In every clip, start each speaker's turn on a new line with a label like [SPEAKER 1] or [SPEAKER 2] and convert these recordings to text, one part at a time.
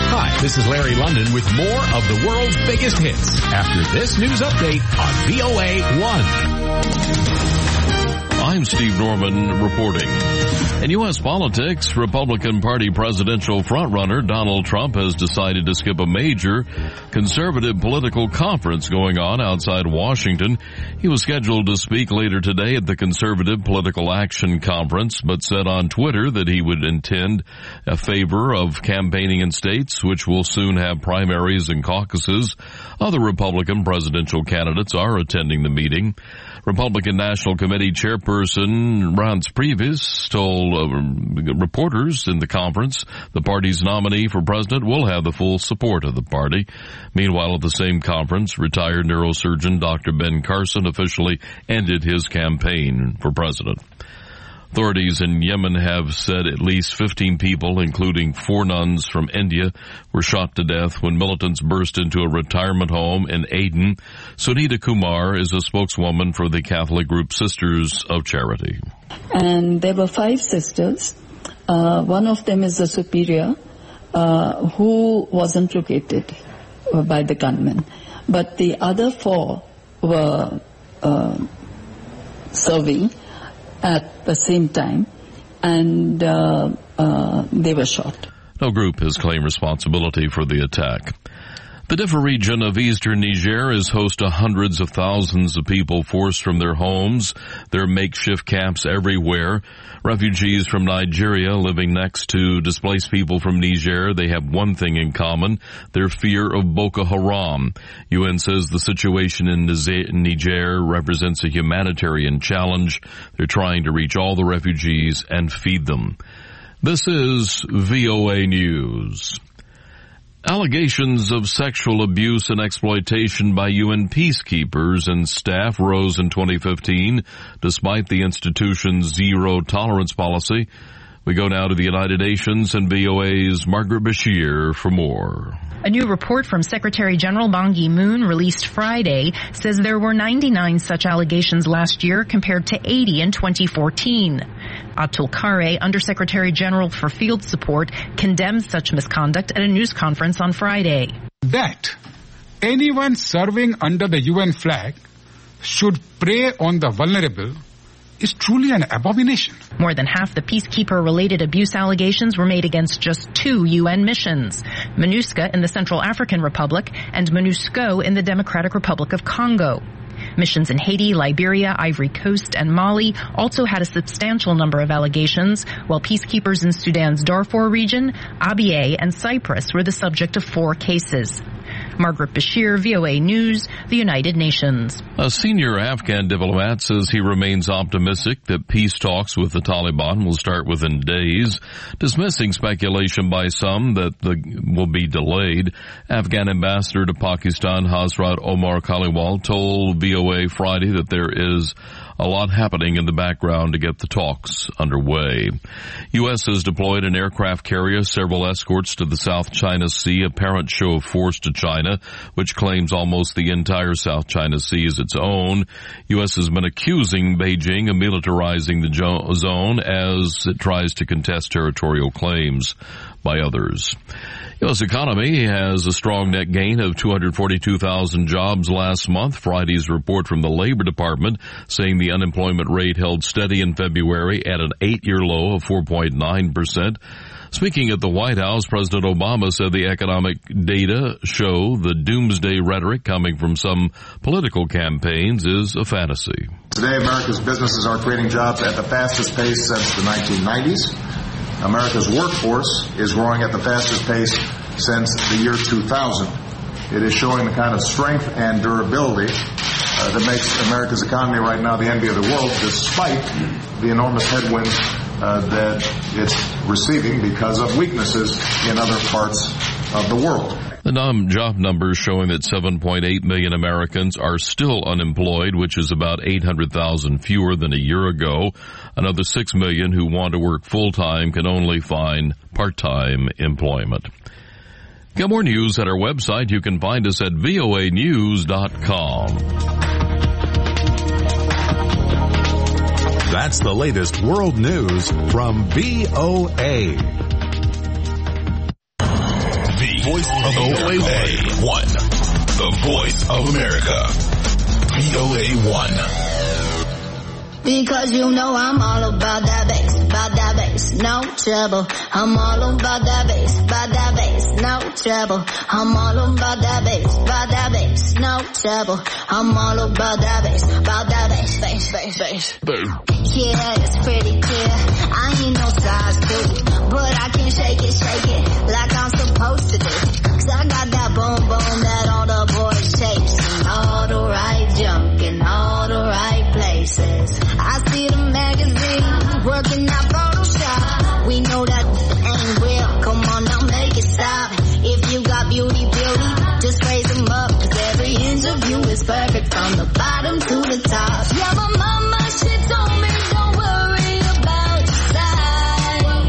[SPEAKER 1] Hi, this is Larry London with more of the world's biggest hits after this news update on VOA 1.
[SPEAKER 2] I'm Steve Norman reporting. In U.S. politics, Republican Party presidential frontrunner Donald Trump has decided to skip a major conservative political conference going on outside Washington. He was scheduled to speak later today at the Conservative Political Action Conference, but said on Twitter that he would intend a favor of campaigning in states which will soon have primaries and caucuses. Other Republican presidential candidates are attending the meeting. Republican National Committee Chairperson Reince Priebus told reporters in the conference the party's nominee for president will have the full support of the party. Meanwhile, at the same conference, retired neurosurgeon Dr. Ben Carson officially ended his campaign for president. Authorities in Yemen have said at least 15 people, including 4 nuns from India, were shot to death when militants burst into a retirement home in Aden. Sunita Kumar is a spokeswoman for the Catholic group Sisters of Charity.
[SPEAKER 3] And there were 5 sisters. One of them is the superior, who wasn't located by the gunmen. But the other 4 were serving at the same time, and they were shot.
[SPEAKER 2] No group has claimed responsibility for the attack. The Diffa region of eastern Niger is host to hundreds of thousands of people forced from their homes. There are makeshift camps everywhere. Refugees from Nigeria living next to displaced people from Niger, they have one thing in common, their fear of Boko Haram. UN says the situation in Niger represents a humanitarian challenge. They're trying to reach all the refugees and feed them. This is VOA News. Allegations of sexual abuse and exploitation by UN peacekeepers and staff rose in 2015, despite the institution's zero-tolerance policy. We go now to the United Nations and VOA's Margaret Bashir for more.
[SPEAKER 4] A new report from Secretary General Ban Ki-moon released Friday says there were 99 such allegations last year compared to 80 in 2014. Atul Khare, Undersecretary General for Field Support, condemned such misconduct at a news conference on Friday.
[SPEAKER 5] That anyone serving under the UN flag should prey on the vulnerable is truly an abomination.
[SPEAKER 4] More than half the peacekeeper-related abuse allegations were made against just 2 UN missions, MINUSCA in the Central African Republic and MONUSCO in the Democratic Republic of Congo. Missions in Haiti, Liberia, Ivory Coast, and Mali also had a substantial number of allegations, while peacekeepers in Sudan's Darfur region, Abyei, and Cyprus were the subject of 4 cases. Margaret Bashir, VOA News, the United Nations.
[SPEAKER 2] A senior Afghan diplomat says he remains optimistic that peace talks with the Taliban will start within days, dismissing speculation by some that will be delayed. Afghan ambassador to Pakistan Hazrat Omar Khaliwal told VOA Friday that there is a lot happening in the background to get the talks underway. U.S. has deployed an aircraft carrier, several escorts to the South China Sea, a parent show of force to China, which claims almost the entire South China Sea is its own. U.S. has been accusing Beijing of militarizing the zone as it tries to contest territorial claims by others. U.S. economy has a strong net gain of 242,000 jobs last month. Friday's report from the Labor Department saying the unemployment rate held steady in February at an 8-year low of 4.9%. Speaking at the White House, President Obama said the economic data show the doomsday rhetoric coming from some political campaigns is a fantasy.
[SPEAKER 6] Today, America's businesses are creating jobs at the fastest pace since the 1990s. America's workforce is growing at the fastest pace since the year 2000. It is showing the kind of strength and durability that makes America's economy right now the envy of the world, despite the enormous headwinds that it's receiving because of weaknesses in other parts of the world.
[SPEAKER 2] The job numbers showing that 7.8 million Americans are still unemployed, which is about 800,000 fewer than a year ago. Another 6 million who want to work full-time can only find part-time employment. Get more news at our website. You can find us at voanews.com.
[SPEAKER 1] That's the latest world news from VOA.
[SPEAKER 7] voice of VOA1. The voice of America. VOA1.
[SPEAKER 8] Because you know I'm all about that bass, no trouble. I'm all about that bass, no trouble. I'm all about that bass, no trouble. I'm all about that bass, bass. Yeah, it's pretty clear. I ain't no size 2, but I can shake it like I'm supposed to do. 'Cause I got that boom boom that all the boys chase, and all the right junk in all the right places. I see the magazine working out Photoshop. We know that ain't real. Come on now, make it stop. If you got beauty, just raise them up. 'Cause every inch of you is perfect from the bottom to the top. Yeah, my mama, she told me don't worry about your size.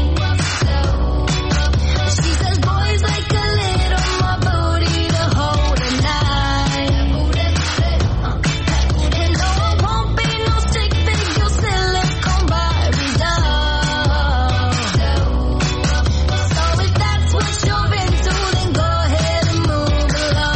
[SPEAKER 8] She says boys like a little more booty to hold a knife. And no, it won't be no stick figure silicone Barbie doll. So if that's what you're into, then go ahead and move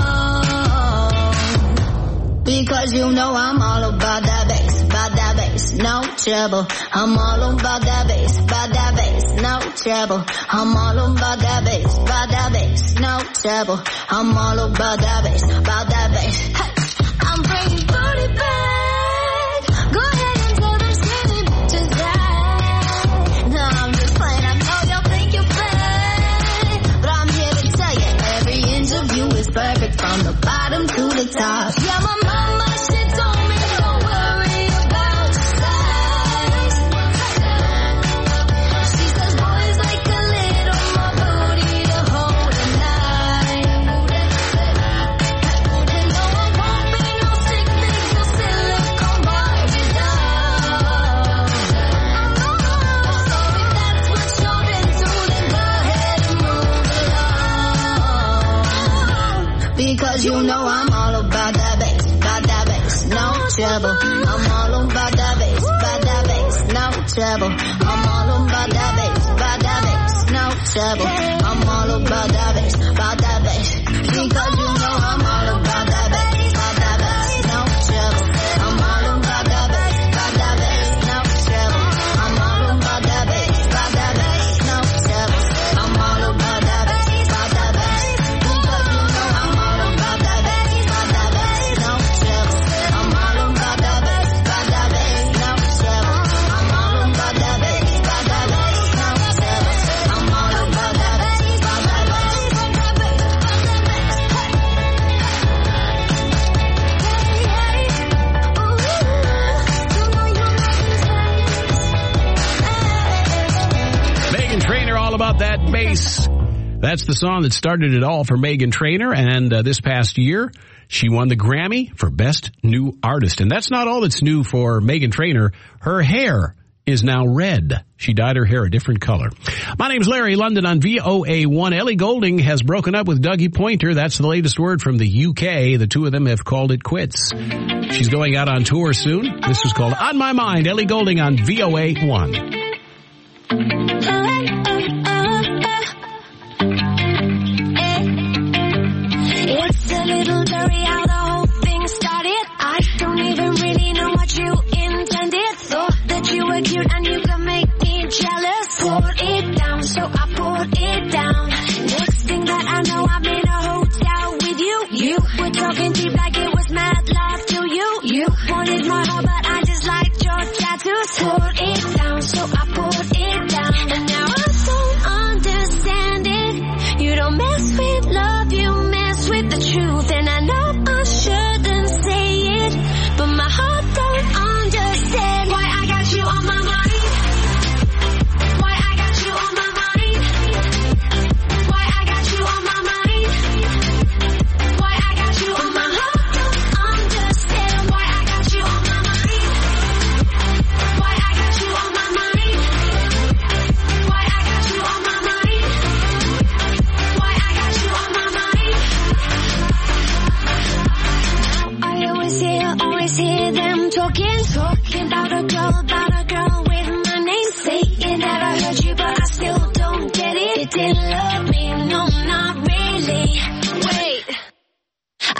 [SPEAKER 8] along. Because you know I'm all about that bass, no trouble. I'm all about that bass, no trouble. I'm all about that bass, no trouble. I'm all about that bass, Hey, I'm bringing booty back. Go ahead and tell them skinny bitches that. No, I'm just playing. I know y'all think you're bad, but I'm here to tell you every inch of you is perfect from the bottom to the top. Yeah, my mama, she told me don't worry about your size. She says boys like a little more booty to hold a knife. And no, it won't be no stick figure silicone Barbie doll. So if that's what you're into, then go ahead and move along. Because you know I'm all about that bass, no trouble. I'm all about that bass, no trouble. I'm all about that bass, no trouble. I'm all about that bass, because you know I'm all about that bass, no trouble. I'm all about that bass, no trouble. I'm all about that bass, no trouble. I'm all about that bass, because you know I'm all about that bass, no trouble. I'm all about that bass, no trouble. I'm all about that bass, no trouble. I'm all about that bass,
[SPEAKER 9] Meghan Trainor, all about that bass. That's the song that started it all for Meghan Trainor, and this past year, she won the Grammy for Best New Artist. And that's not all that's new for Meghan Trainor. Her hair is now red. She dyed her hair a different color. My name's Larry London on VOA1. Ellie Goulding has broken up with Dougie Pointer. That's the latest word from the UK. The two of them have called it quits. She's going out on tour soon. This is called On My Mind. Ellie Goulding on VOA1.
[SPEAKER 10] It's a little blurry how the whole thing started. I don't even really know what you intended. Thought that you were cute and you could make me jealous. Poured it down, so I poured it down. Next thing that I know, I'm in a hotel with you. You were talking deep like it was mad love to you. You wanted my heart, but I just liked your tattoos. Poured it down, so I poured it down. And now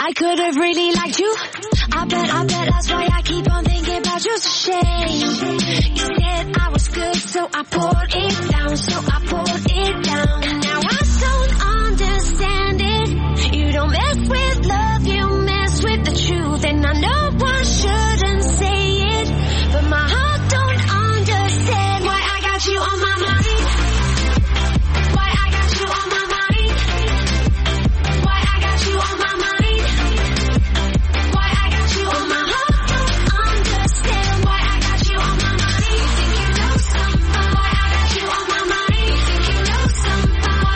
[SPEAKER 10] I could have really liked you. I bet that's why I keep on thinking about you. It's a shame. You said I was good, so I poured it down, And now I don't understand it. You don't mess with love, you mess with the truth. And I know I shouldn't say it, but my heart don't understand why I got you on my mind. Why I got you on my mind. Why I got you on my mind. Why I got you on my heart don't understand why I got you on my mind. You think you know something? Why I got you on my mind. You think you know something? Why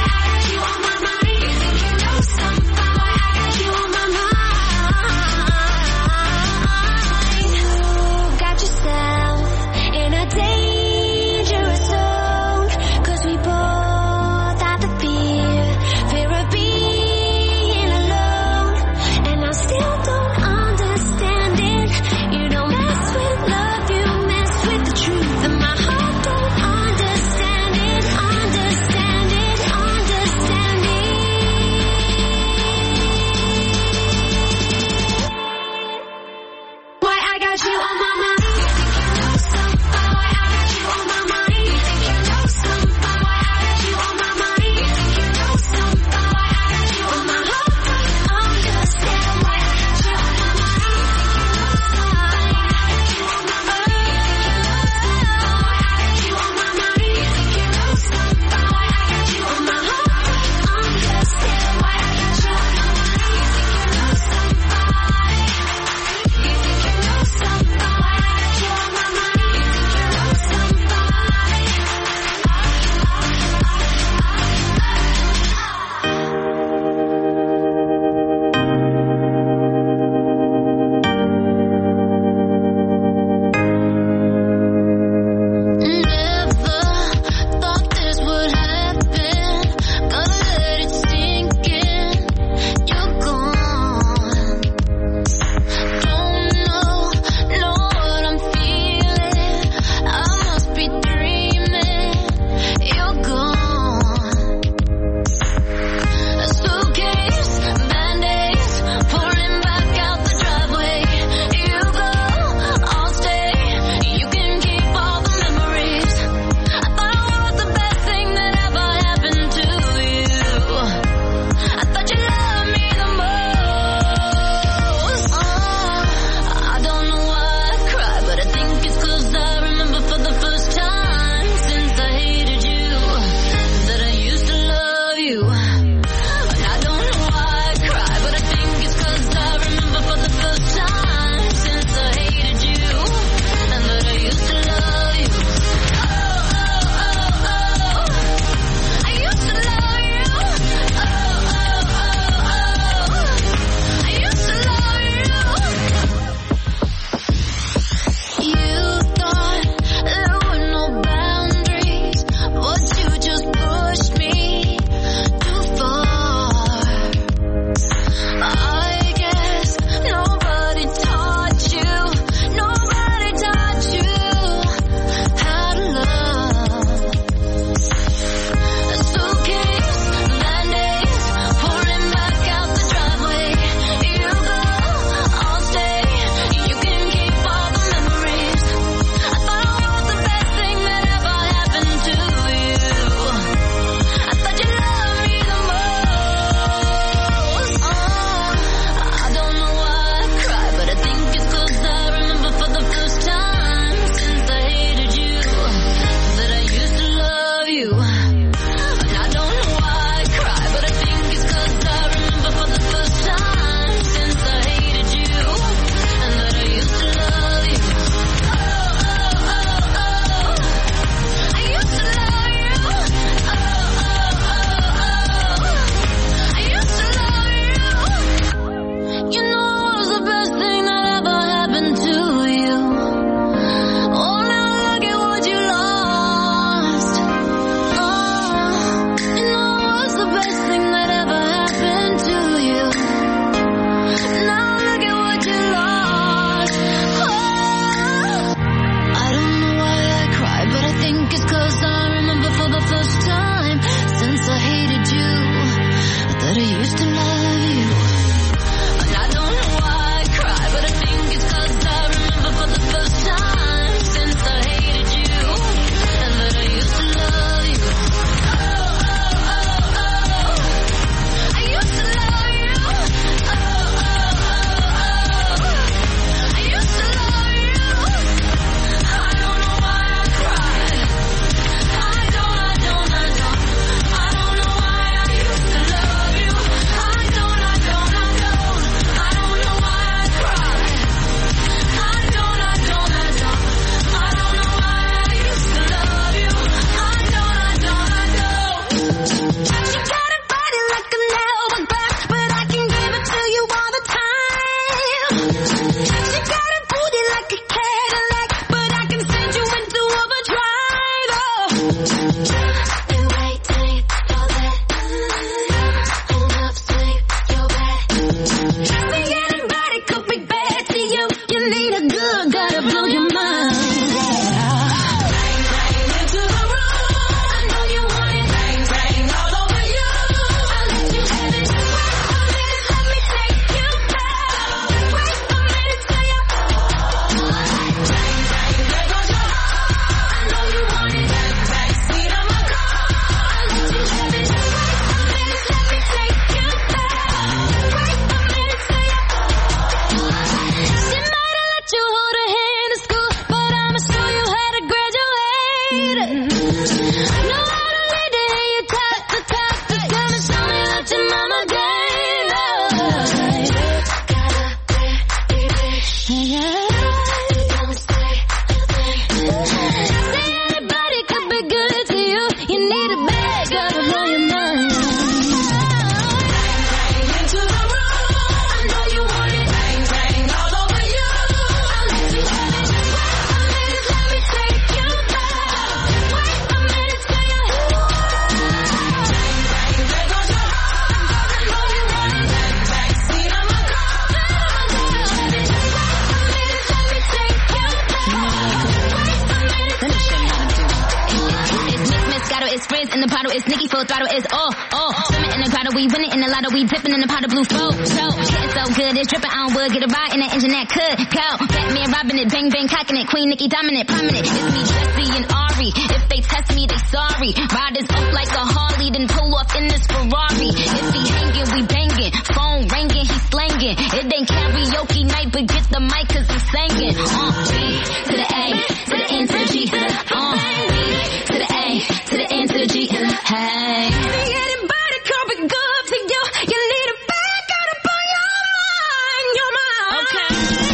[SPEAKER 11] Riz in the bottle, it's Nicki full throttle, it's swimming in the grotto, we winning in the lotto, we dipping in the pot of blue flow. Getting so good, it's dripping on wood, get a ride in the engine that could go. Batman robbing it, bang bang cocking it, Queen Nicki dominant, prominent. It's me, Jesse and Ari. If they test me, they sorry. Riders up like a Harley, then pull off in this Ferrari. If he hanging, we banging. Phone ringing, he slanging. It ain't karaoke night, but get the mic 'cause I'm singing. B to the A, to the N to the G. B to the A, to the N to the G. Hey. See anybody coming good to you? You need a back out up on your mind, Okay.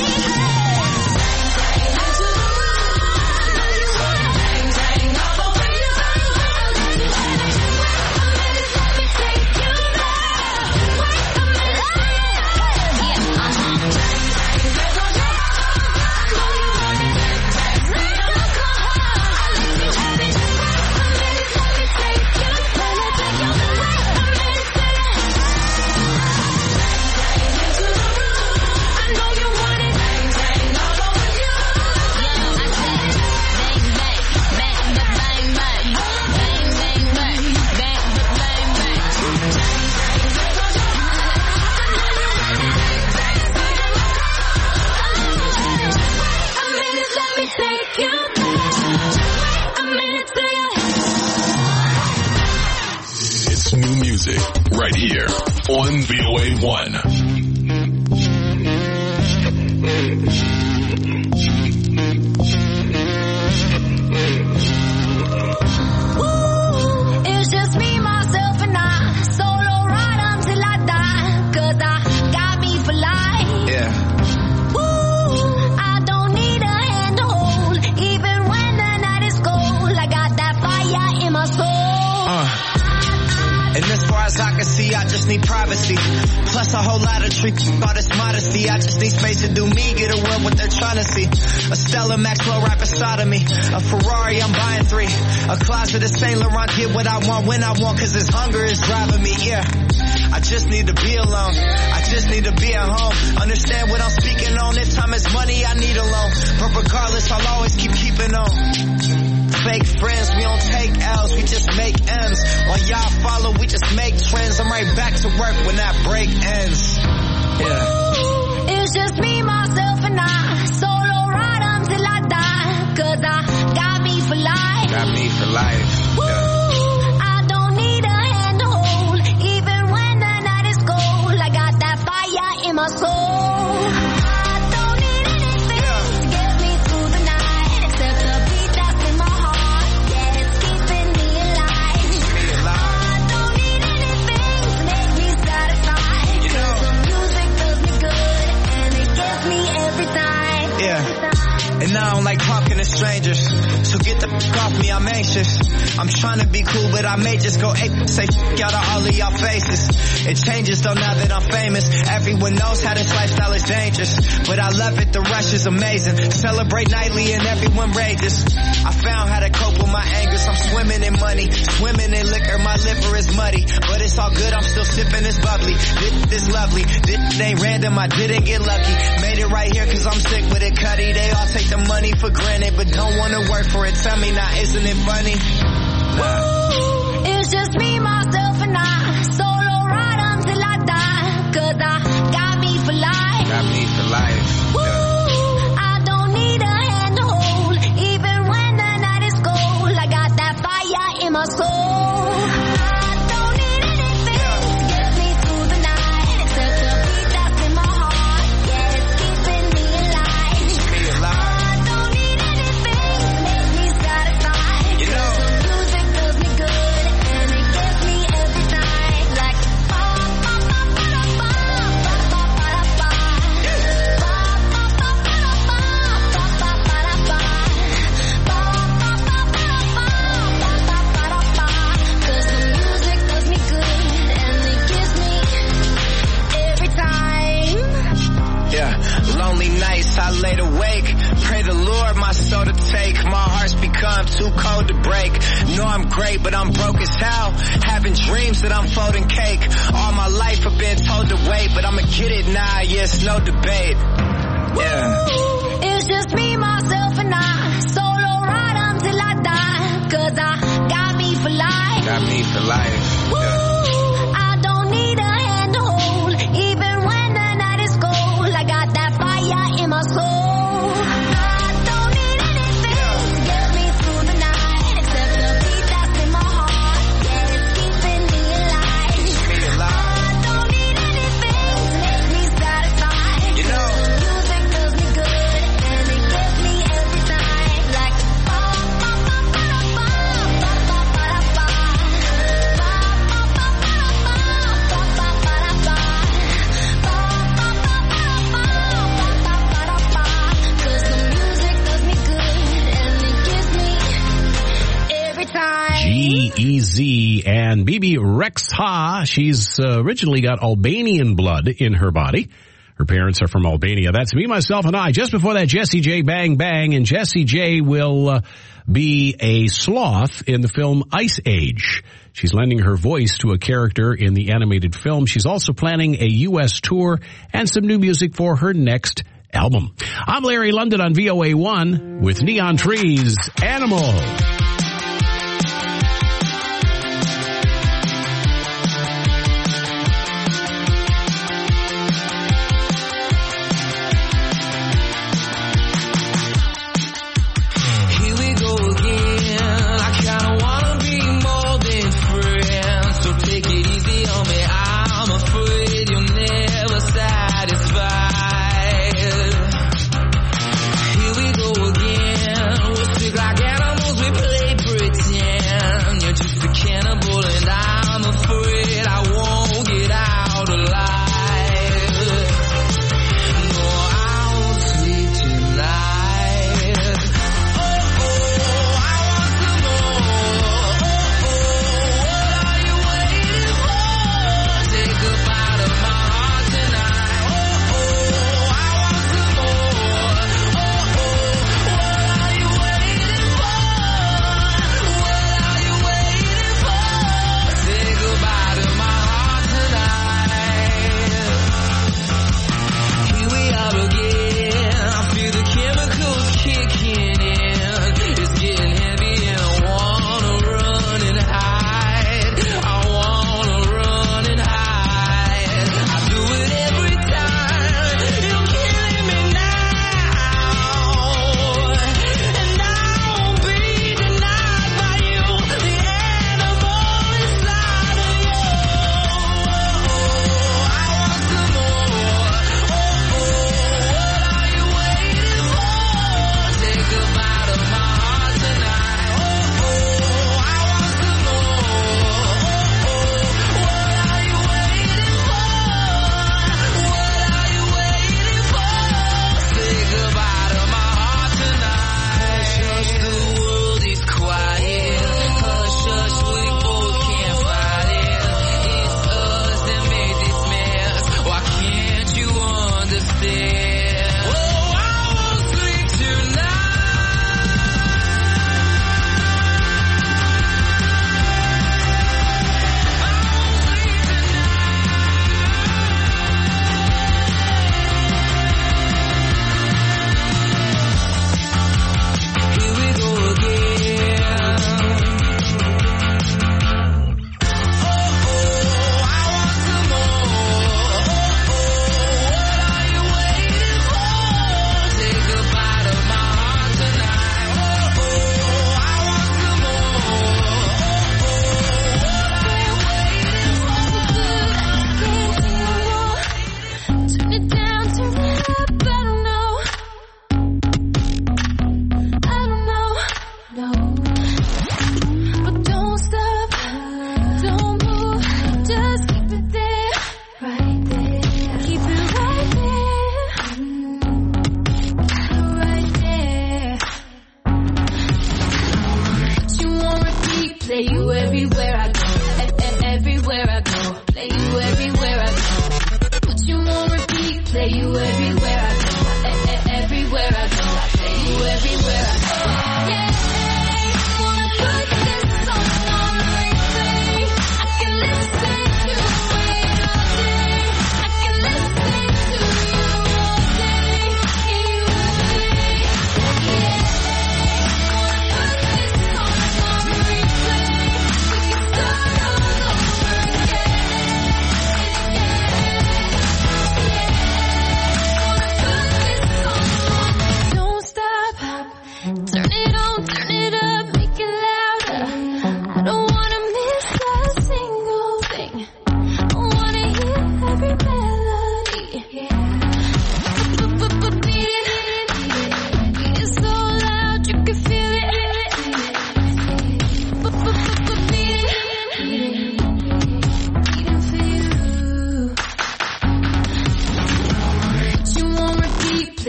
[SPEAKER 7] It's new music right here on VOA1.
[SPEAKER 8] It's just me, myself, and I. Solo ride until I die. 'Cause I got me for life.
[SPEAKER 12] Yeah.
[SPEAKER 8] Woo, I don't need a hand to hold. Even when the night is cold, I got that fire in my soul.
[SPEAKER 12] And as far as I can see, I just need privacy. Plus a whole lot of tricks, all this modesty. I just need space to do me, get away what they're trying to see. A Stella Maxwell right beside of me. A Ferrari, I'm buying 3. A closet of Saint Laurent, get what I want when I want, 'cause this hunger is driving me, yeah. I just need to be alone. I just need to be at home. Understand what I'm speaking on. If time is money, I need a loan. But regardless, I'll always keeping on. Fake friends, we don't take L's, we just make M's. While y'all follow, we just make trends. I'm right back to work when that break ends. Yeah.
[SPEAKER 8] It's just me, myself, and I. Solo ride until I die. 'Cause I got me for life.
[SPEAKER 12] Got me for life.
[SPEAKER 8] Woo, I don't need a hand to hold. Even when the night is cold, I got that fire in my soul. I don't need anything to get me through the night, except the beat that's in my heart. Yeah, it's keeping me alive. I don't need anything to make me satisfied. 'Cause the music does me good, and it gets me every time.
[SPEAKER 12] Yeah. And I don't like talking to strangers, so get the f*** off me, I'm anxious. I'm trying to be cool, but I may just go ape, say f*** out of all of y'all faces. It changes though now that I'm famous. Everyone knows how this lifestyle is dangerous, but I love it, the rush is amazing. Celebrate nightly and everyone rages. I found how to cope with my angers. I'm swimming in money, swimming in liquor, my liver is muddy, but it's all good, I'm still sipping this bubbly. This lovely, this ain't random, I didn't get lucky. Made it right here 'cause I'm sick with it, Cuddy. They all take the money for granted, but don't wanna work for it. Tell me now, isn't it funny?
[SPEAKER 8] Woo, it's just me, myself, and I. Solo ride until I die. 'Cause I got me for life.
[SPEAKER 12] Got me for life.
[SPEAKER 8] Woo, I don't need a hand to hold. Even when the night is cold, I got that fire in my soul. I don't need anything to get me through the night, except the beat that's in my heart. Yeah, it's keeping me alive. I don't need anything to make me satisfied.
[SPEAKER 12] You know,
[SPEAKER 8] the music does me good, and it gets me every time. Like ba ba ba ba ba ba ba ba ba. Cause the music does me good, and it gives me every time.
[SPEAKER 12] yeah. Lonely nights, I laid awake. Pray the Lord my soul to take. My heart's become too cold to break. Know I'm great, but I'm broke as hell. Having dreams that I'm folding cake. All my life I've been told to wait, but I'ma get it now, yes, no debate. Yeah.
[SPEAKER 8] It's just me, myself, and I. Solo ride until I die. 'Cause I got me for life.
[SPEAKER 12] got me for life.
[SPEAKER 10] I don't need a hand to hold, even when the night is cold. I got that fire in my soul. I don't need anything to get me through the night, except the beat that's in my heart. Yeah, it's keeping me alive. I don't need anything to make me satisfied.
[SPEAKER 12] You know,
[SPEAKER 10] music does me good, and it gets me every time. Like ba ba ba ba ba ba ba ba ba ba.
[SPEAKER 9] G-Eazy and Bibi Rexha. She's originally got Albanian blood in her body. Her parents are from Albania. That's Me, Myself, and I. Just before that, Jessie J, Bang Bang. And Jessie J will be a sloth in the film Ice Age. She's lending her voice to a character in the animated film. She's also planning a U.S. tour and some new music for her next album. I'm Larry London on VOA1 with Neon Trees, Animal.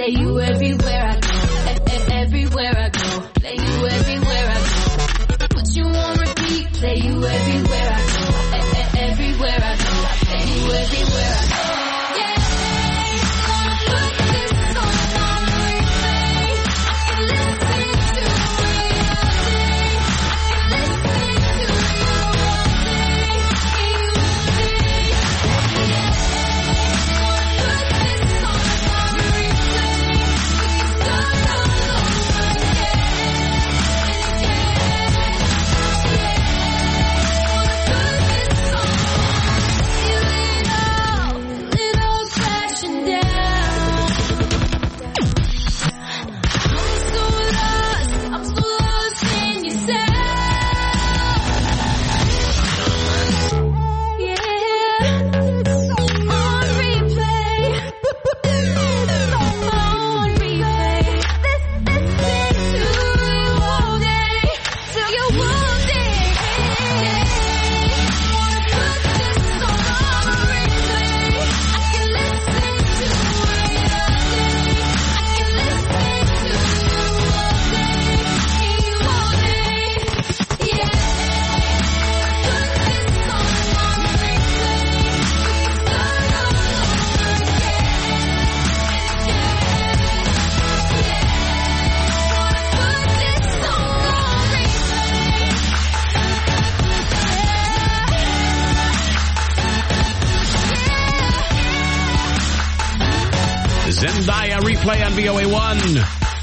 [SPEAKER 10] play you everywhere I go. Everywhere I go, play you everywhere I go. Put you on repeat, play you everywhere I go. Everywhere I go, play you everywhere I go.
[SPEAKER 9] Zendaya replay on VOA1.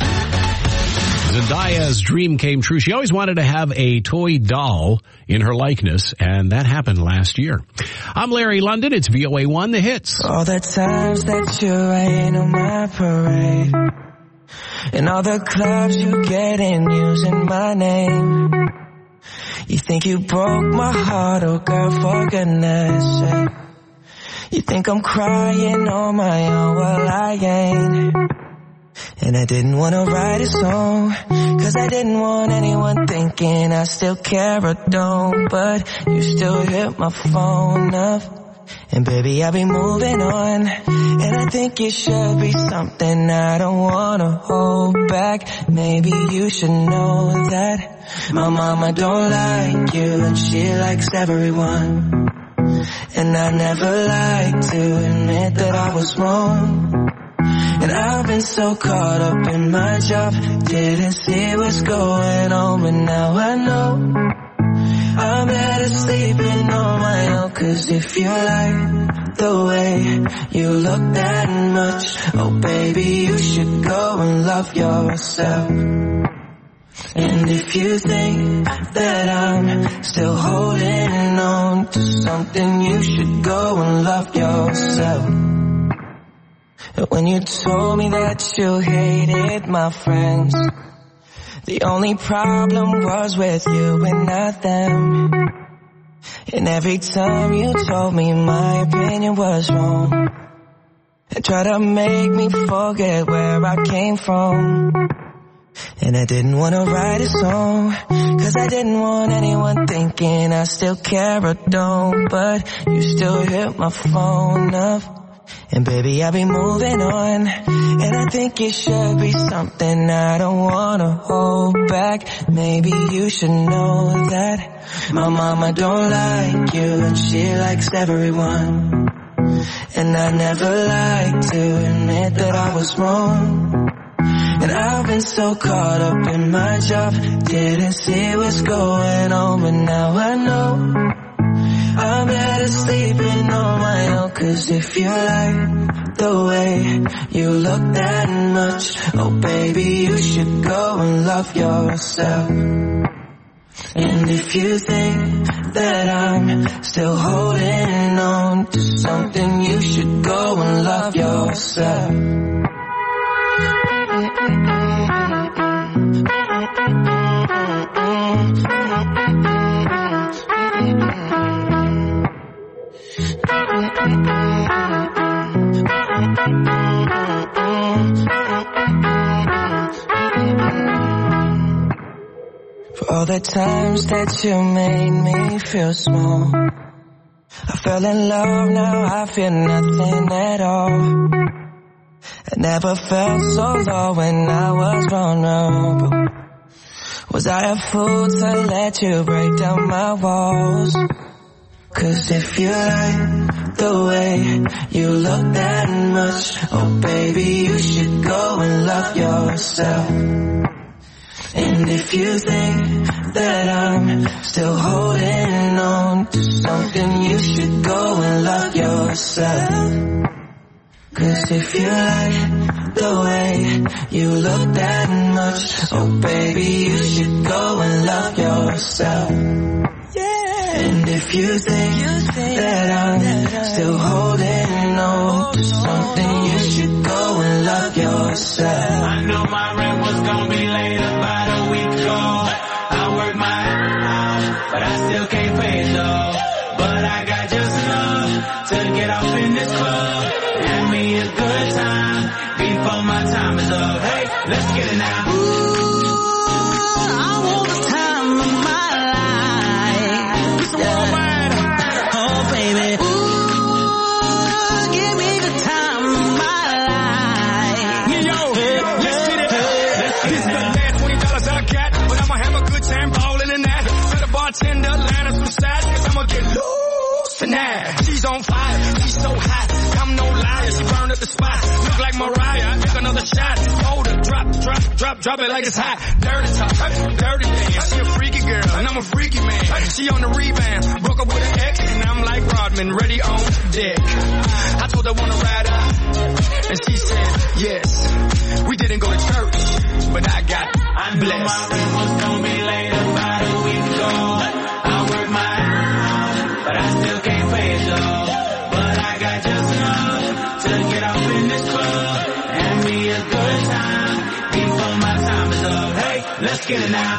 [SPEAKER 9] Zendaya's dream came true. She always wanted to have a toy doll in her likeness, and that happened last year. I'm Larry London. It's VOA1, The Hits.
[SPEAKER 13] All the times that you rain on my parade, and all the clubs you get in using my name. You think you broke my heart, oh girl, for goodness sake. You think I'm crying on my own, well I ain't. And I didn't want to write a song, cause I didn't want anyone thinking I still care or don't. But you still hit my phone up, and baby I'll be moving on. And I think it should be something I don't want to hold back. Maybe you should know that my mama don't like you, and she likes everyone. And I never like to admit that I was wrong. And I've been so caught up in my job, didn't see what's going on, but now I know I'm better sleeping on my own. Cause if you like the way you look that much, oh baby you should go and love yourself. And if you think that I'm still holding on to something, you should go and love yourself. When you told me that you hated my friends, the only problem was with you and not them. And every time you told me my opinion was wrong, and tried to make me forget where I came from. And I didn't want to write a song, cause I didn't want anyone thinking I still care or don't. But you still hit my phone up, and baby I'll be moving on. And I think it should be something I don't want to hold back. Maybe you should know that my mama don't like you, and she likes everyone. And I never like to admit that I was wrong. And I've been so caught up in my job, didn't see what's going on, but now I know I'm better sleeping on my own. Cause if you like the way you look that much, oh baby you should go and love yourself. And if you think that I'm still holding on to something, you should go and love yourself. For all the times that you made me feel small, I fell in love, now I feel nothing at all. I never felt so low when I was vulnerable. Was I a fool to let you break down my walls? 'Cause if you like the way you look that much, oh baby, you should go and love yourself. And if you think that I'm still holding on to something, you should go and love yourself. 'Cause if you like the way you look that much, oh baby, you should go and love yourself. And if you think that I'm still holding on to something, you should go and love yourself.
[SPEAKER 14] I knew my rent was gonna be late about a week ago. I worked my ass off, but I still can't pay it though. But I got just enough to get off in this club. Have me a good time before my time is up. Hey, let's get it now.
[SPEAKER 15] Bartender, line us some sides, 'cause I'ma get loose tonight. She's on fire, she's so hot, I'm no liar, she burned up the spot. Look like Mariah, I take another shot. Hold her, drop it like it's hot. Dirty talk, dirty dance. She a freaky girl, and I'm a freaky man. She on the rebound, broke up with an ex, and I'm like Rodman, ready on deck. I told her wanna ride out, and she said yes. We didn't go to church, but I got
[SPEAKER 14] I knew
[SPEAKER 15] blessed.
[SPEAKER 14] my rent was gonna be late about a week ago. I worked my ass off, but I still can't pay it though. But I got just enough to get off in this club. Have me a good time before my time is up. Hey, let's get it now.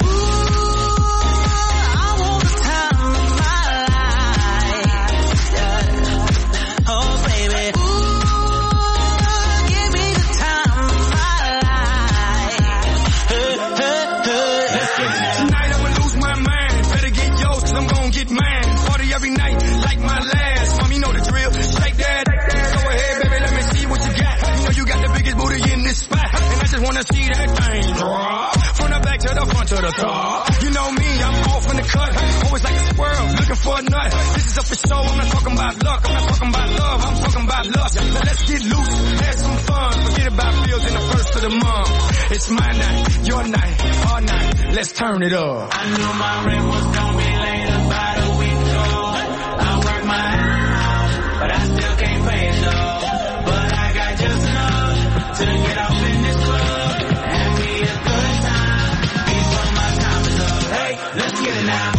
[SPEAKER 15] Every night, like my last. Mommy know the drill. Shake that. Go ahead, baby, let me see what you got. You know you got the biggest booty in this spot, and I just wanna see that thing drop. From the back to the front to the top. You know me, I'm off in the cut. Always like a squirrel, looking for a nut. This is up for show. I'm not talking about luck. I'm not talking about love. I'm talking about lust. Now let's get loose, have some fun. Forget about bills in the first of the month. It's my night, your night, our night. Let's turn it up.
[SPEAKER 14] I knew my rent was gonna be late about a week ago. I work my ass off, but I still can't pay it though. But I got just enough to get off in this club. Have me a good time before my time is up. Hey, let's get it now.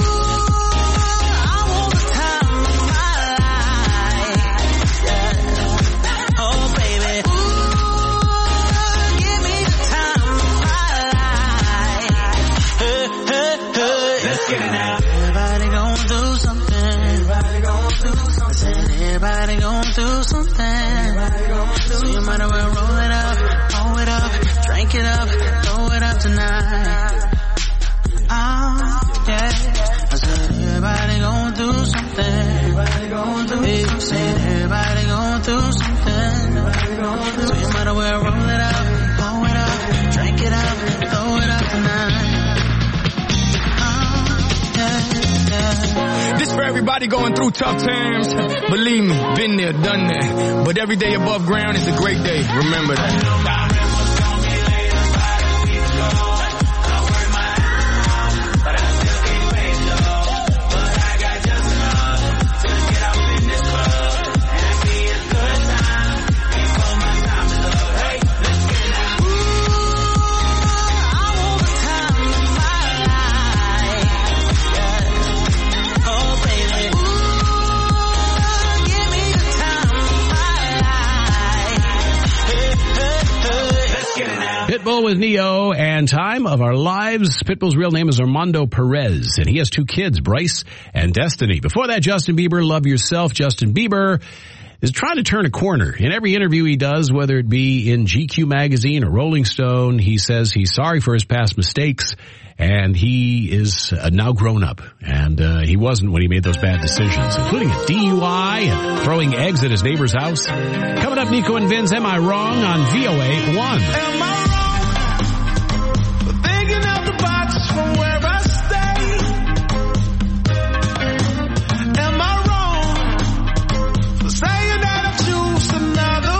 [SPEAKER 16] Everybody gon' do something. So you might as well roll it up, drink it up, throw it up tonight. Oh, yeah. I said everybody gon' do something. Everybody gon' do something. Everybody gon' do something. So you might as well roll it up, drink it up, throw it up tonight.
[SPEAKER 15] This for everybody going through tough times. Believe me, been there, done that. But every day above ground is a great day. Remember that.
[SPEAKER 9] Pitbull with Neo, and time of our lives. Pitbull's real name is Armando Perez, and he has two kids, Bryce and Destiny. Before that, Justin Bieber, Love Yourself. Justin Bieber is trying to turn a corner. In every interview he does, whether it be in GQ magazine or Rolling Stone, he says he's sorry for his past mistakes And he is now grown up, and he wasn't when he made those bad decisions, including a DUI and throwing eggs at his neighbor's house. Coming up, Nico and Vince, Am I Wrong on VOA 1.
[SPEAKER 14] Am I wrong for thinking out the box from where I stay? Am I wrong for saying that I choose another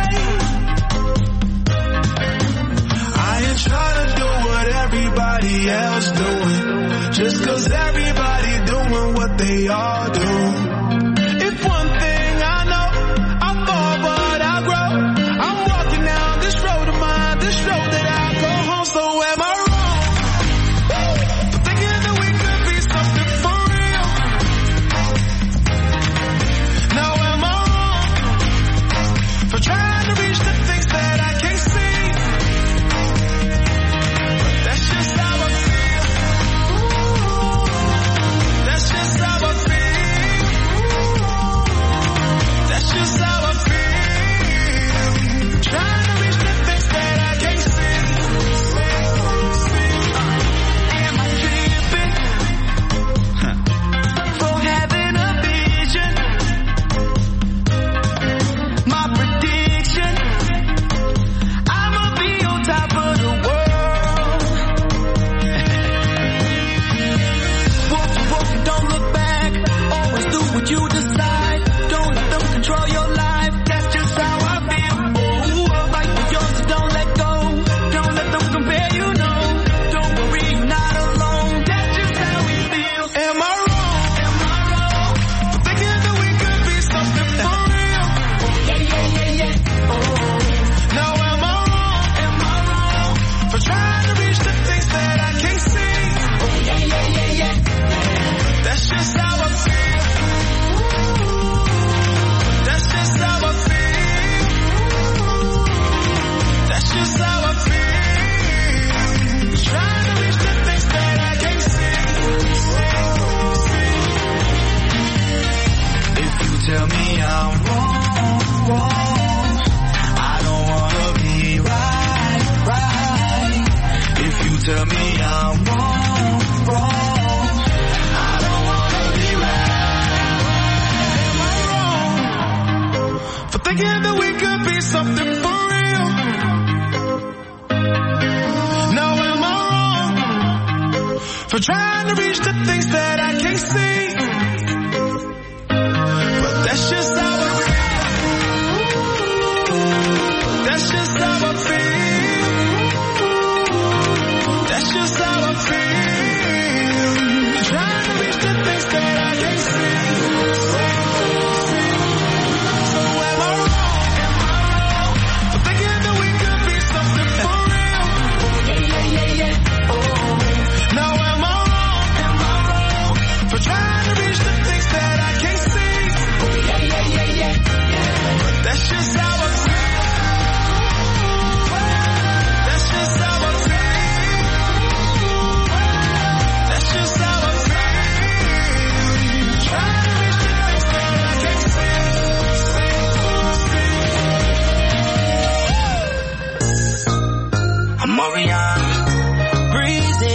[SPEAKER 14] way? I ain't trying to do what everybody else doing, just 'cause everybody doing what they all do. If one thing I know, I fall but I grow. I'm walking down this road of mine, this road that I go home. So am I wrong for thinking that we could be something for real? Now am I wrong for trying to reach the things that I can't see? But that's just how I feel. That's just how I feel. That's just how I feel. Trying to reach the things that I can't see. Am I tripping for having a vision? My prediction, I'ma be on top of the world. Walk, don't look back. Always do what you decide. Don't let them control your life. That's just how I feel. Ooh, fight for yours, don't let go. Don't let them compare you, no. Don't worry, you're not alone. That's just how we feel. Am I wrong? Am I wrong for thinking that we could be something for real? Yeah. Now am I wrong? Am I wrong for trying to reach the things that I can't see? Yeah. That's just how I feel. That's just how I feel. That's just how I feel. Trying to reach the things that I can't see. If you tell me I'm wrong, I don't wanna be right. If you tell me I'm wrong, I don't wanna be right. Am I wrong for thinking that we could be something for real? Now am I wrong for trying to reach the things that I can't see? But that's just how I feel. That's just how I feel. That's just how I feel. Trying to reach the things that I can't see. So am I wrong? Am I wrong for thinking that we could be something for real? Yeah. Now am I wrong? Am I wrong for trying to reach the things that I can't see? Yeah. But that's just how I feel. That's just how I feel. That's just how I feel. Trying to reach the things that I can't see. I'm Orion, breezy.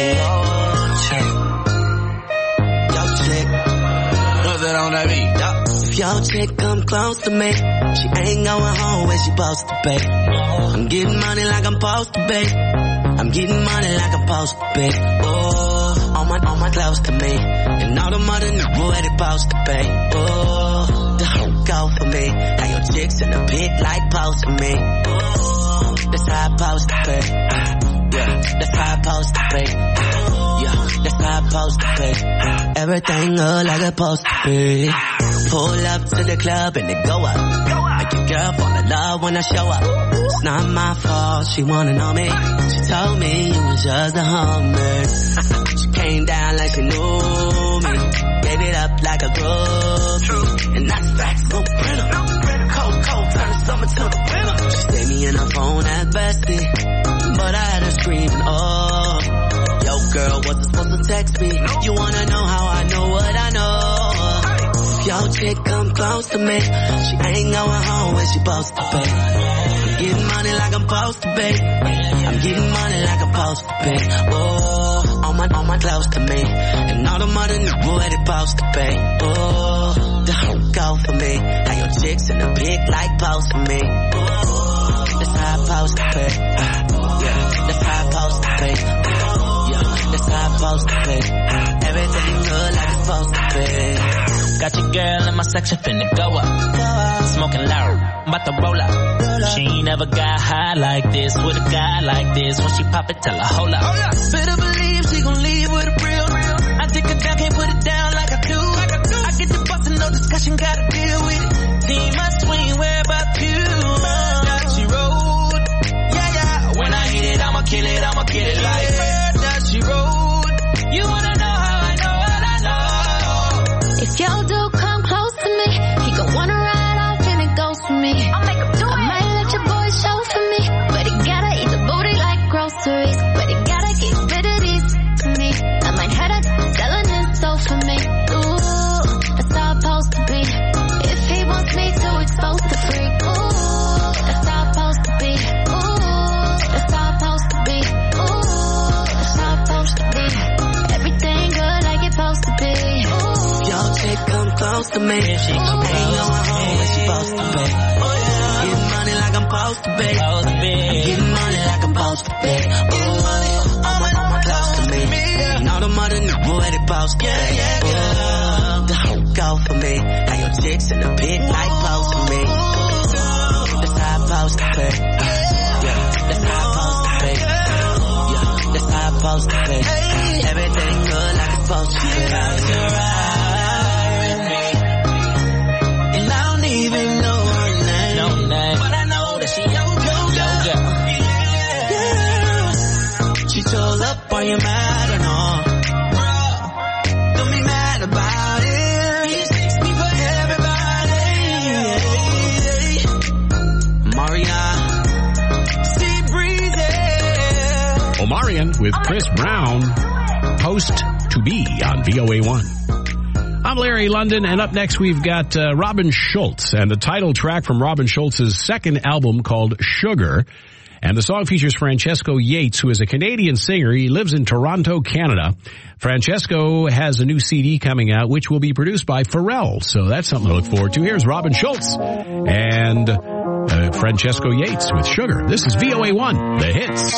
[SPEAKER 14] Yo, chick, what's that on that beat? If your chick come close to me, she ain't going home where she supposed to be. I'm getting money like I'm supposed to be. I'm getting money like I'm supposed to be. Oh, all my close to me, and all the money knew where they supposed to be. Oh, the whole go for me. Now your chick's in the pit like post to me. Oh, that's how I supposed to be. Yeah, that's how I supposed to be. Yeah, that's how I supposed to be. Everything look like it's supposed to be. Pull up to the club and it go up. Make your girl fall in love when I show up. It's not my fault, she wanna know me. She told me you was just a hummer. She came down like she knew me. Gave it up like a groupie. And that's facts, no printer. Cold, turn the summer to the winter. She stayed me in her phone at bestie, but I had her screaming, oh. Yo girl, wasn't supposed to text me. You wanna know how I know what I know? If your chick come close to me, she ain't going home where she supposed to be.
[SPEAKER 16] Getting money like I'm supposed to be. I'm getting money like I'm supposed to be. Oh, all my close to me. And all the money knew where they supposed to be. Oh, the whole go for me. Now your chicks in the pic like close to me. Oh, that's how I'm supposed to be. Yeah, that's how I'm supposed to be. Yeah, that's how I'm supposed to be. Everything good like it's supposed to be.
[SPEAKER 17] Got your girl in my section finna go up. Smoking loud, I'm about to roll up. She ain't never got high like this with a guy like this. When she pop it, tell her hold up.
[SPEAKER 16] Better believe she gon' leave with a real. I take her down, can't put it down like I do. I get the bustin', no discussion, gotta deal with it. Team my swing, where about you? That she rolled. Yeah. When I hit it, I'ma kill it, I'ma get it like that she rolled. You wanna know how I know what I know?
[SPEAKER 8] If your dude come close to me, he gon' wanna ride off and it goes for me. I'll make him do it. I might let your boy show for me, but he gotta eat the booty like groceries. But he gotta get rid of these to me. I might have that selling his soul for me. Ooh, that's how I'm supposed to be. If he wants me to expose the freak, ooh, that's how I'm supposed to be. Ooh, that's how I'm supposed to be. Ooh, that's how I'm supposed to be. Everything good like it's supposed to be.
[SPEAKER 16] Your chick come close to me. She ain't going home when she supposed to be. Getting money like I'm supposed to be. Getting money like I'm supposed to be. Ooh, all my close to me. And all the money knew where they supposed to be. Ooh, the whole go for me. Now your chicks in the pit like close to me. That's how I'm supposed to be. Yeah, that's how I'm supposed to be. Yeah, that's how I'm supposed to be. Everything good like it's supposed to be. Even know her name, but I know that she your girl. Yeah. She chose up, are you mad or no? Bro, don't be mad about it. It's me for everybody. Marion, Sea Breezy.
[SPEAKER 9] Omarion with Chris Brown, Post to Be on VOA1. I'm Larry London, and up next we've got Robin Schulz, and the title track from Robin Schulz's second album called Sugar. And the song features Francesco Yates, who is a Canadian singer. He lives in Toronto, Canada. Francesco has a new CD coming out, which will be produced by Pharrell. So that's something to look forward to. Here's Robin Schulz and Francesco Yates with Sugar. This is VOA1, The Hits.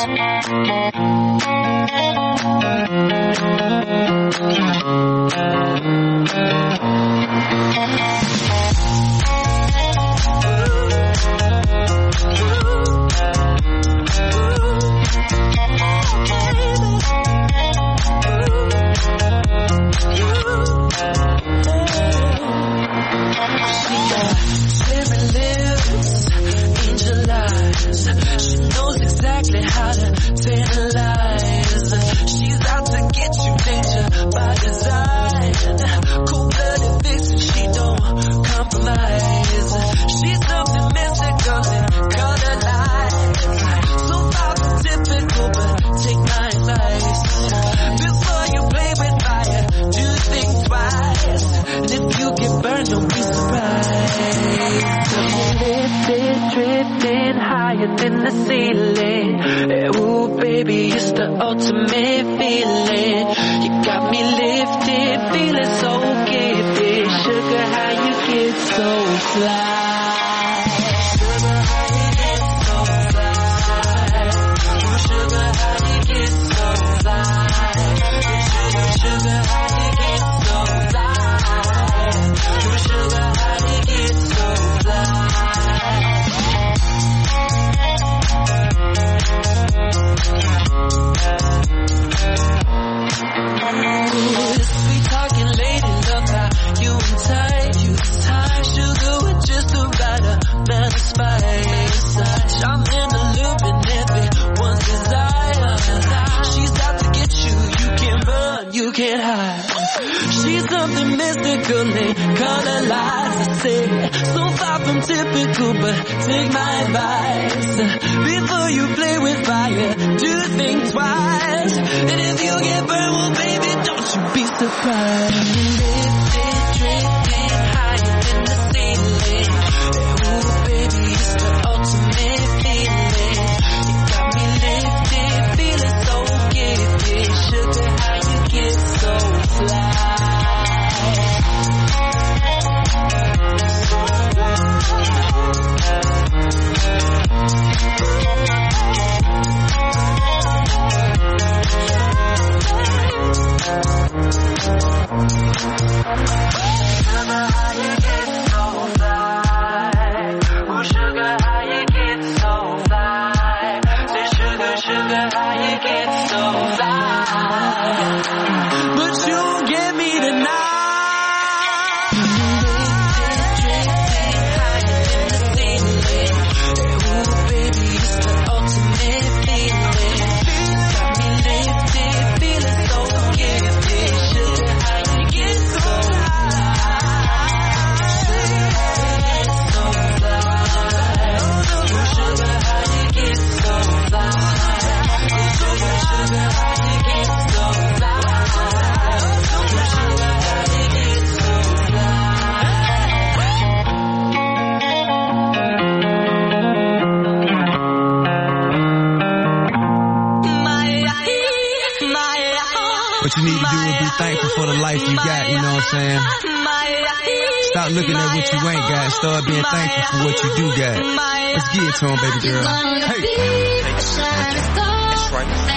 [SPEAKER 16] Exactly how to tantalize. She's out to get you, danger by design. Cold-blooded vixen, she don't compromise. She's something mystical and color lights. So far from typical, but take my advice. Before you play with fire, do think twice. And if you get burned, don't be surprised. Lifted, drifting higher than the ceiling. Ooh, baby, it's the ultimate feeling. You got me lifted, feeling so gifted. Sugar, how you get so fly. Sugar, how you get so fly. Sugar, how you get so fly. Sugar, how you get so fly. Sugar, how you get so fly. We talking lady, love how you and tight. Sugar with just the right amount of spice. I'm in the loop and everyone's desire. She's out to get you, you can't run, you can't hide. She's something mystical and color lights. I say, so far from typical, but take my advice. Before you play with fire, do think twice. And if you get burned, well baby, don't you be surprised. Lifted, drifting higher than the ceiling. Ooh baby, it's the ultimate feeling.
[SPEAKER 18] what you need to do is be thankful for the life you got, you know what I'm saying? Stop looking at what you ain't got. Start being thankful for what you do got. Let's get it to him, baby girl. Hey. That's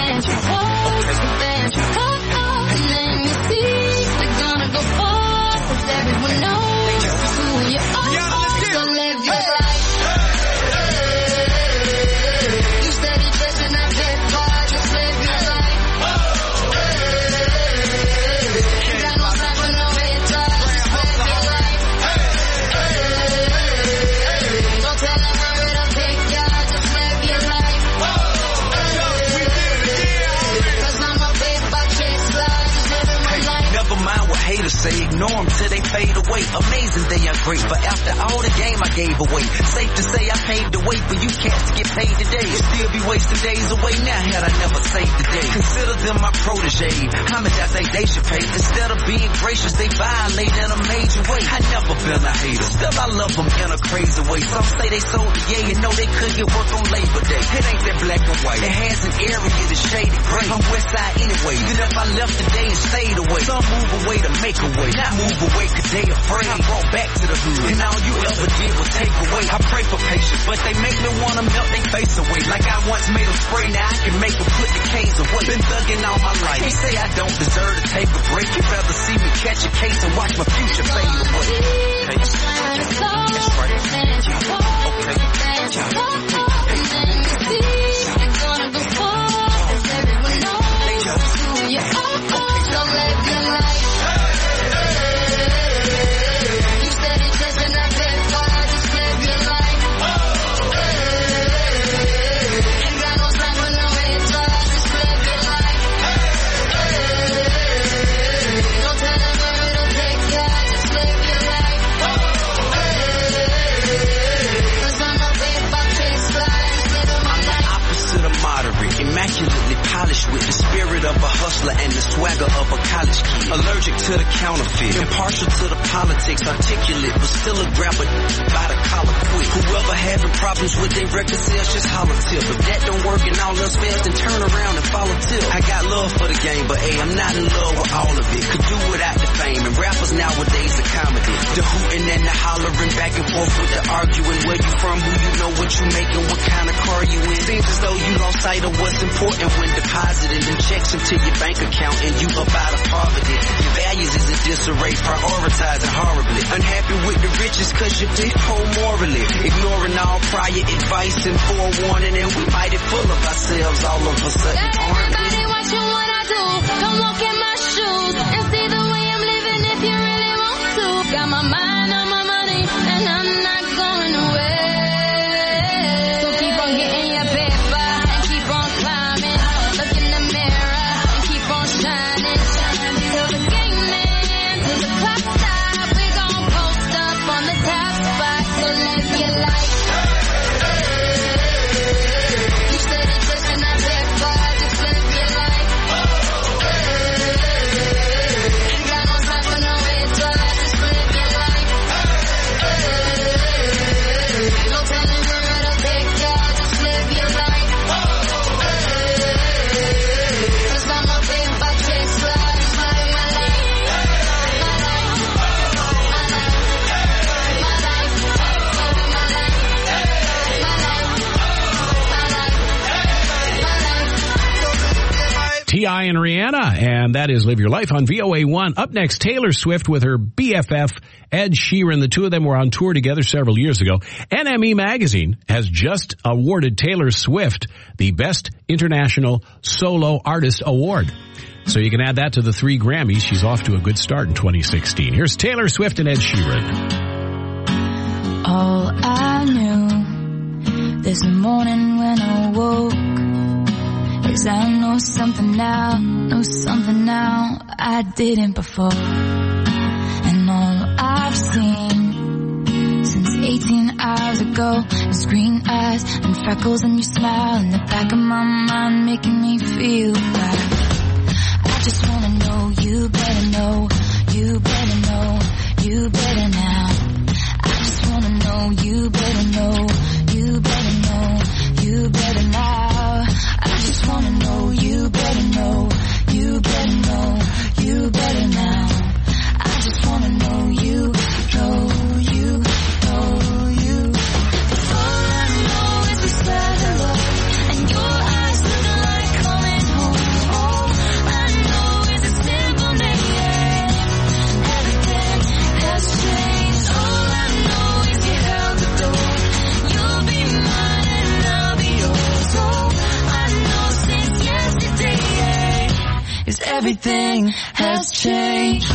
[SPEAKER 19] haters say ignore them till they fade away. Amazing they are great, but after all the game I gave away. Safe to say I paved the way for you cats to get paid today. Still be wasting days away now had I never saved the day. Consider them my protege. How much I think they should pay? Instead of being gracious, they violate in a major way. I never been a hater, still I love them in a crazy way. Some say they sold the yay and know they could get work on Labor Day. It ain't that black and white. It has an area that's shaded gray. I'm West Side anyway. Even if I left today and stayed away, some move away to make a way. Not move away cause they afraid. I brought back to the hood, and all you ever did was take away. I pray for patience, but they make me wanna melt their face away. Like I once made them spray, now I can make them put the canes away. Been thugging all my life. They say I don't deserve to take a break. You'd rather see me catch a case and watch my future fade away. Okay. That's right. Immaculately polished with the spirit of a hustler and the swagger of a college kid. Allergic to the counterfeit, impartial to the politics, articulate, but still a grabber by the collar quick. Whoever having problems with their record sales, just holler tip. If that don't work and all else fails, then turn around and follow tip. I got love for the game, but hey, I'm not in love with all of it. Could do without the fame, and rappers nowadays are comedy. The hooting and the hollering, back and forth with the arguing. Where you from, who you know, what you making, what kind of car you in. Seems as though you lost sight of what's important when depositing them checks into your bank account and you up out of poverty. Your values is in disarray, prioritizing horribly. Unhappy with the riches cause you're deep poor morally. Ignoring all prior advice and forewarning, and we mighty full of ourselves all of a sudden.
[SPEAKER 10] Everybody watching what I do. Come walk in my shoes and see the way I'm living if you really want to. Got my mind on my money and I'm not going away. So keep on getting your paper and keep on climbing. Look in the mirror and keep on shining. Till the game ends, till the clock stops, we gon' post up on the top spot. So live your life. You said it just in that paper, just live your life. Ain't got no time for no hater, just live your life. No telling where it'll take ya, just live your life. Cause I'm a paper chaser, just live my life.
[SPEAKER 9] T.I. and Rihanna, and that is Live Your Life on VOA1. Up next, Taylor Swift with her BFF, Ed Sheeran. The two of them were on tour together several years ago. NME Magazine has just awarded Taylor Swift the Best International Solo Artist Award. So you can add that to the 3 Grammys. She's off to a good start in 2016. Here's Taylor Swift and Ed Sheeran.
[SPEAKER 20] All I knew this morning when I woke is I know something now I didn't before. And all I've seen since 18 hours ago is green eyes and freckles and your smile in the back of my mind making me feel right. I just wanna know, you better know, you better know, you better now. I just wanna know, you better know, you better know, you better now. I just wanna know, you better know, you better know,
[SPEAKER 13] everything has changed.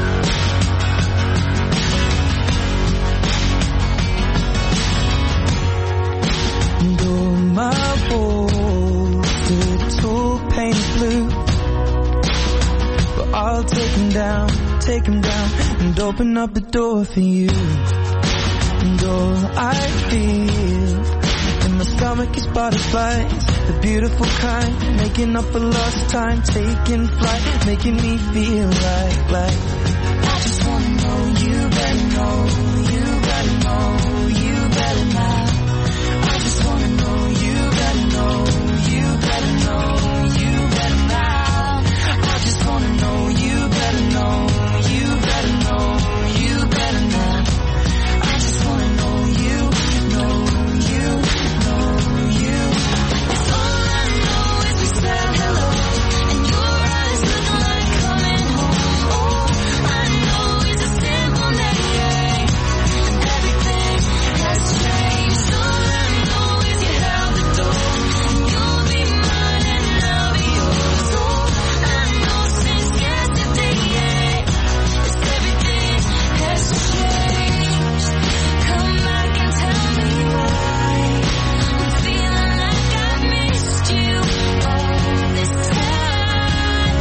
[SPEAKER 13] And all my walls, they're tall painted blue, but I'll take them down, and open up the door for you. And all I feel in my stomach is butterflies, the beautiful kind, making up for lost time, taking flight, making me feel like I just wanna know you better know, you better know, you better now. I just wanna know you better know, you better know, you better now. I just wanna know you better know, you better know, you better now. I just wanna know you, know you, know you. It's all I know is we said hello, and your eyes look like coming home. All I know is a simple name, and everything has changed. All I know is you held the door, and you'll be mine and I'll be yours. All I know since yesterday is everything has changed. Come back and tell me why I'm feeling like I've missed you all this time.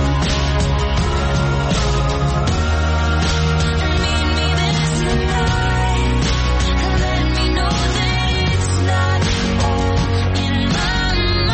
[SPEAKER 13] Meet me there tonight, and let me know that it's not all in my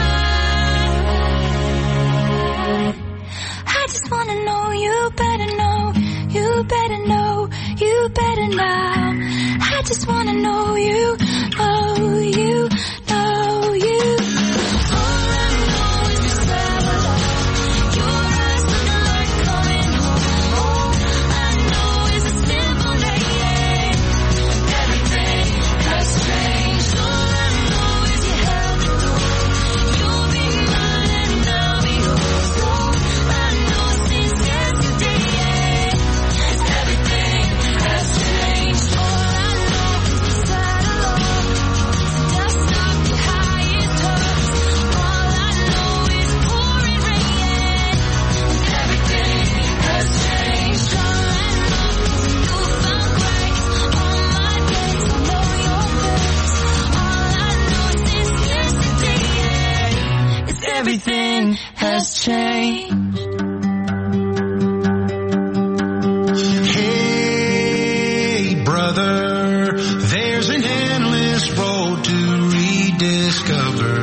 [SPEAKER 13] mind. I just wanna know you better know, you better know, you better now. I just wanna know you, oh you, know you. All I know is we said hello, your eyes looking like coming home. All I know is a simple name, everything has changed. All I know is you held the door, you'll be mine and I'll be yours. All I know since yesterday is everything has changed. All I know is we said hello, so dust up your highest hopes. All I know is pouring rain, and everything has changed. All I know is a newfound grace on my days. I know your face. All I know since yesterday is everything has changed.
[SPEAKER 21] Hey, brother, there's an endless road to rediscover.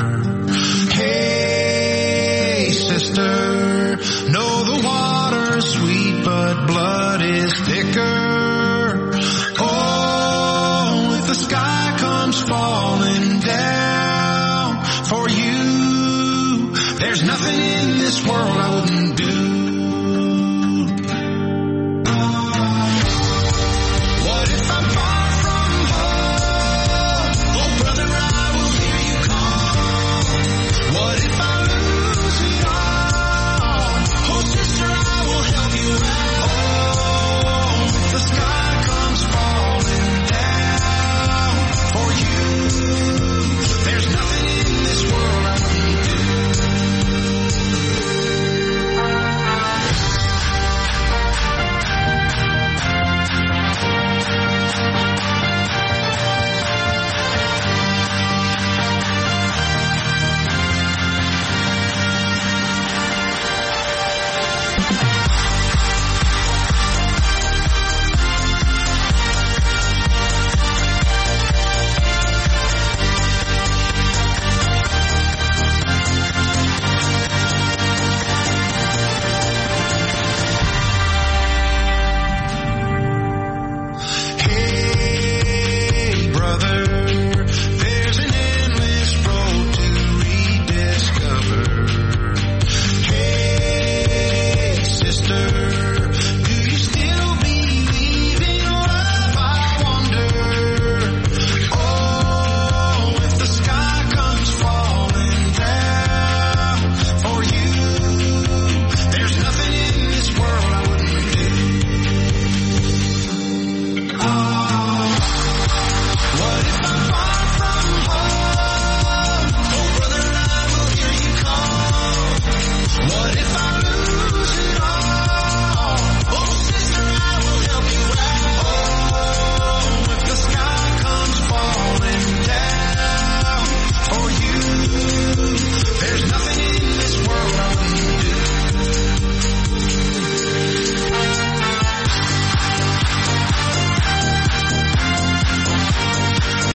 [SPEAKER 21] Hey, sister, know the water's sweet, but blood is thicker. Oh, if the sky comes falling down for you, there's nothing in this world I